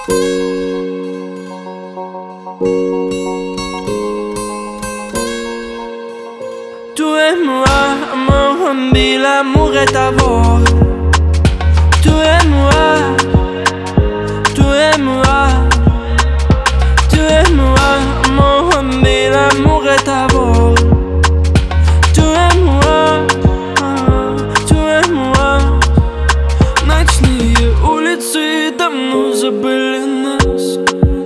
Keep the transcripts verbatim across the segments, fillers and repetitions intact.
Tu es moi, mon dit l'amour est à vol. Tu es moi, tu es moi, tu es moi, mon dit l'amour est à vol. Tu es moi, tu es moi. Ночные улицы давно забыли нас,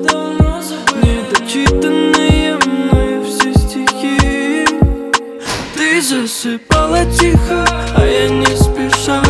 недочитанные мной все стихи. Ты засыпала тихо, а я не спеша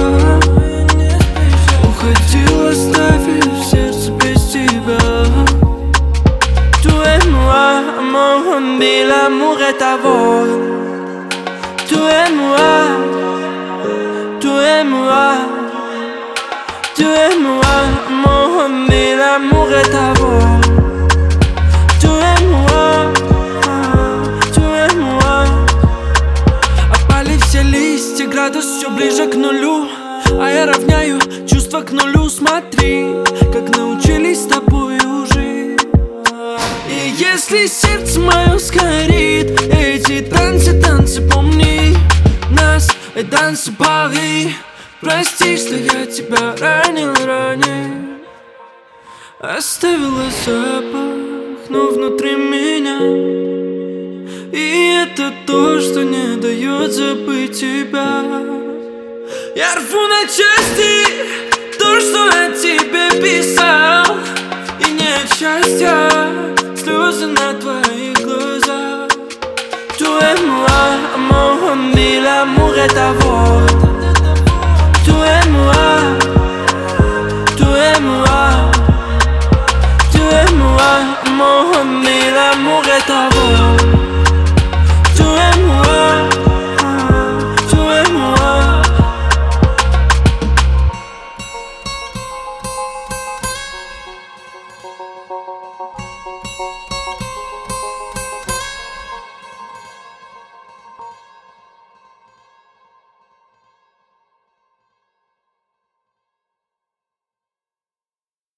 уходил, оставив сердце без тебя. Tu es moi, mon dit l'amour est à vol. Tu es moi, tu es moi, tu es moi, mon dit l'amour est à vol. Tu es moi, tu es moi. Опали все листья, градус все ближе к нулю, а я равняю чувства к нулю. Смотри, как научились с тобой жить. И если сердце мое сгорит, эти танцы, танцы, помни нас, и танцы Пари. Прости, что я тебя ранил, ранил, оставила запах, но внутри меня. И это то, что не дает забыть тебя. Я рву на части